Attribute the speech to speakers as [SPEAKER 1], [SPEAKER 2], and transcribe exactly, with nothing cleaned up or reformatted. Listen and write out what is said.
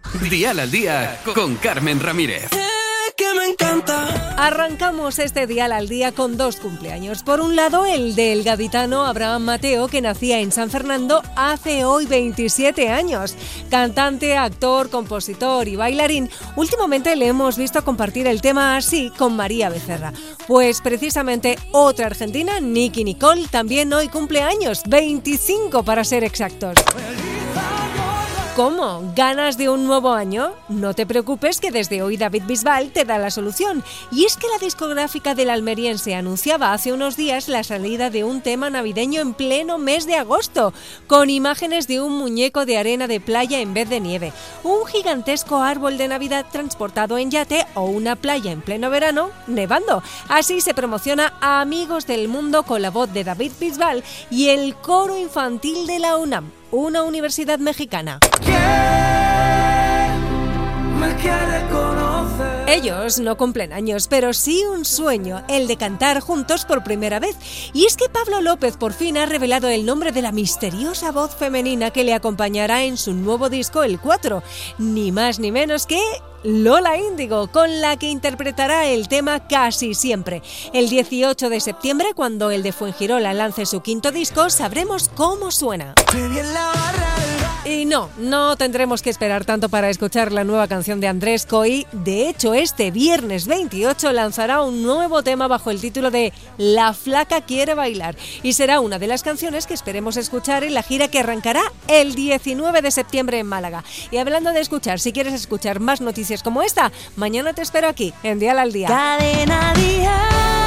[SPEAKER 1] Dial al Día con Carmen Ramírez.
[SPEAKER 2] Que me encanta.
[SPEAKER 3] Arrancamos este Dial al Día con dos cumpleaños. Por un lado, el del gaditano Abraham Mateo, que nacía en San Fernando hace hoy veintisiete años. Cantante, actor, compositor y bailarín. Últimamente le hemos visto compartir el tema Así con María Becerra. Pues precisamente otra argentina, Nicki Nicole, también hoy cumpleaños, veinticinco para ser exactos. ¿Cómo? ¿Ganas de un nuevo año? No te preocupes, que desde hoy David Bisbal te da la solución. Y es que la discográfica del almeriense anunciaba hace unos días la salida de un tema navideño en pleno mes de agosto, con imágenes de un muñeco de arena de playa en vez de nieve, un gigantesco árbol de Navidad transportado en yate o una playa en pleno verano nevando. Así se promociona a Amigos del Mundo con la voz de David Bisbal y el coro infantil de la UNAM, una universidad mexicana. Ellos no cumplen años, pero sí un sueño, el de cantar juntos por primera vez. Y es que Pablo López por fin ha revelado el nombre de la misteriosa voz femenina que le acompañará en su nuevo disco, El cuatro. Ni más ni menos que Lola Índigo, con la que interpretará el tema Casi Siempre. El dieciocho de septiembre, cuando el de Fuengirola lance su quinto disco, sabremos cómo suena. Y no, no tendremos que esperar tanto para escuchar la nueva canción de Andrés Coy. De hecho, este viernes veintiocho lanzará un nuevo tema bajo el título de La Flaca Quiere Bailar, y será una de las canciones que esperemos escuchar en la gira que arrancará el diecinueve de septiembre en Málaga. Y hablando de escuchar, si quieres escuchar más noticias como esta, mañana te espero aquí en Dial al Día.
[SPEAKER 2] Cadena Dial.